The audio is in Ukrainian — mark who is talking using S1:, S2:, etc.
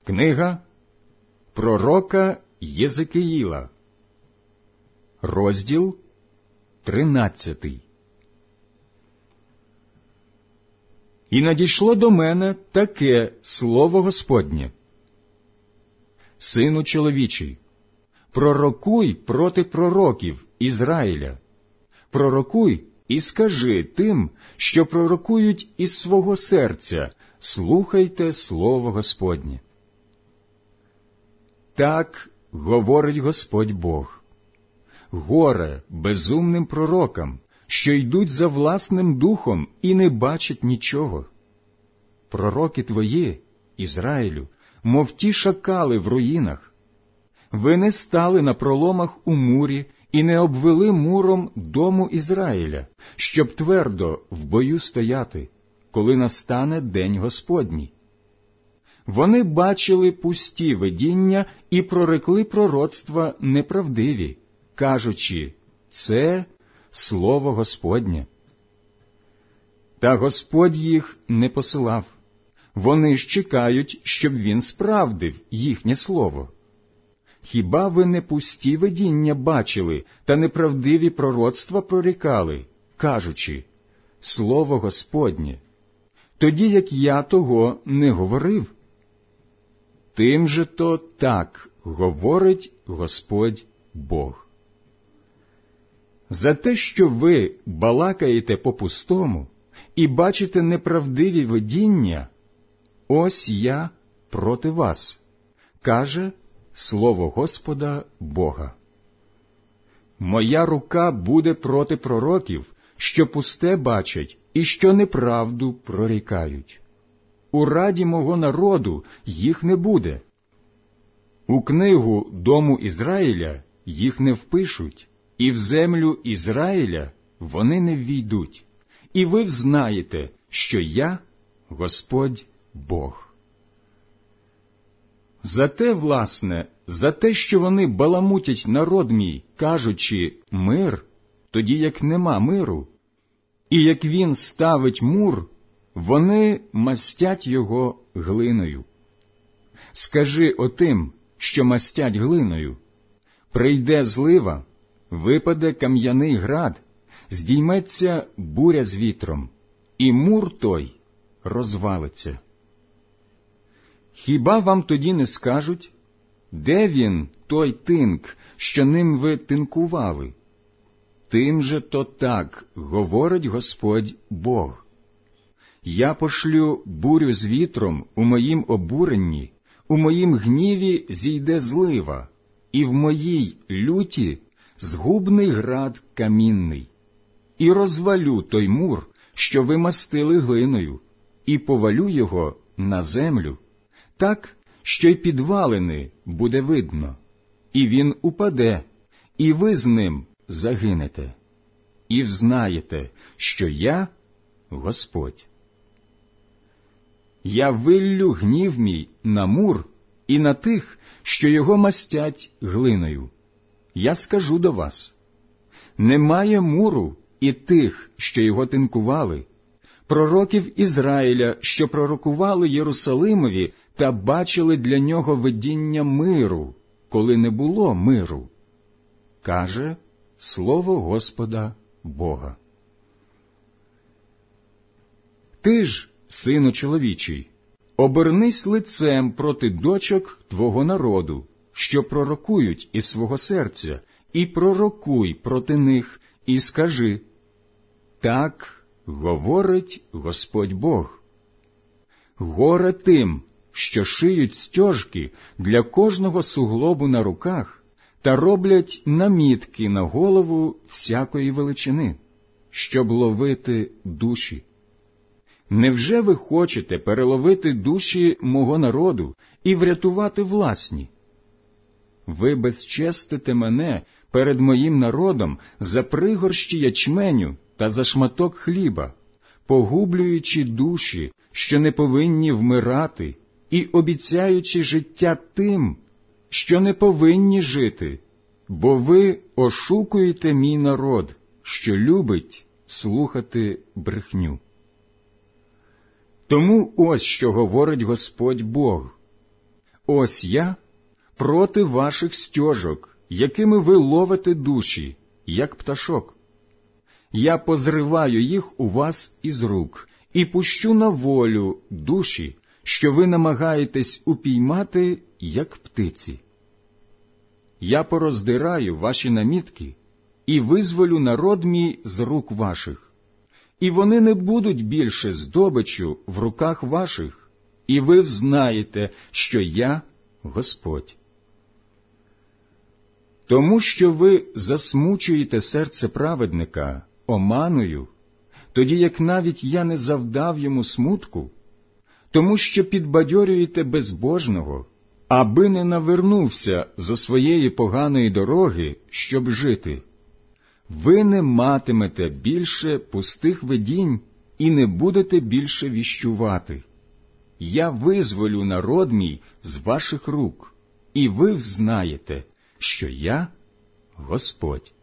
S1: Книга пророка Єзекіїла, розділ 13. І надійшло до мене таке слово Господнє: Сину чоловічий, пророкуй проти пророків Ізраїля, пророкуй і скажи тим, що пророкують із свого серця: слухайте слово Господнє. Так говорить Господь Бог: горе безумним пророкам, що йдуть за власним духом і не бачать нічого. Пророки твої, Ізраїлю, мов ті шакали в руїнах. Ви не стали на проломах у мурі і не обвели муром дому Ізраїля, щоб твердо в бою стояти, коли настане день Господній. Вони бачили пусті видіння і прорекли пророцтва неправдиві, кажучи: це слово Господнє. Та Господь їх не посилав. Вони ж чекають, щоб він справдив їхнє слово. Хіба ви не пусті видіння бачили та неправдиві пророцтва прорікали, кажучи: слово Господнє, тоді як я того не говорив? Тим же то так говорить Господь Бог. За те, що ви балакаєте по-пустому і бачите неправдиві видіння, ось я проти вас, каже слово Господа Бога. Моя рука буде проти пророків, що пусте бачать і що неправду прорікають. У раді мого народу їх не буде. У книгу дому Ізраїля їх не впишуть, і в землю Ізраїля вони не ввійдуть. І ви взнаєте, що я Господь Бог. Зате, власне, за те, що вони баламутять народ мій, кажучи «мир», тоді як нема миру, і як він ставить мур, вони мастять його глиною. Скажи отим, що мастять глиною: прийде злива, випаде кам'яний град, здійметься буря з вітром, і мур той розвалиться. Хіба вам тоді не скажуть: де він, той тинк, що ним ви тинкували? Тим же то так говорить Господь Бог. Я пошлю бурю з вітром у моїм обуренні, у моїм гніві зійде злива, і в моїй люті згубний град камінний. І розвалю той мур, що ви мастили глиною, і повалю його на землю, так, що й підвалини буде видно, і він упаде, і ви з ним загинете. І взнаєте, що я Господь. Я виллю гнів мій на мур і на тих, що його мастять глиною. Я скажу до вас: немає муру і тих, що його тинкували, пророків Ізраїля, що пророкували Єрусалимові та бачили для нього видіння миру, коли не було миру, каже слово Господа Бога. Ти ж, сину чоловічий, обернись лицем проти дочок твого народу, що пророкують із свого серця, і пророкуй проти них, і скажи: так говорить Господь Бог. Горе тим, що шиють стяжки для кожного суглобу на руках та роблять намітки на голову всякої величини, щоб ловити душі. Невже ви хочете переловити душі мого народу і врятувати власні? Ви безчестите мене перед моїм народом за пригорщі ячменю та за шматок хліба, погублюючи душі, що не повинні вмирати, і обіцяючи життя тим, що не повинні жити, бо ви ошукуєте мій народ, що любить слухати брехню. Тому ось що говорить Господь Бог: Ось я проти ваших стьожок, якими ви ловите душі, як пташок. Я позриваю їх у вас із рук і пущу на волю душі, що ви намагаєтесь упіймати, як птиці. Я пороздираю ваші намітки і визволю народ мій з рук ваших, і вони не будуть більше здобиччю в руках ваших, і ви взнаєте, що я Господь. Тому що ви засмучуєте серце праведника оманою, тоді як навіть я не завдав йому смутку, тому що підбадьорюєте безбожного, аби не навернувся зо своєї поганої дороги, щоб жити. Ви не матимете більше пустих видінь і не будете більше віщувати. Я визволю народ мій з ваших рук, і ви взнаєте, що я Господь.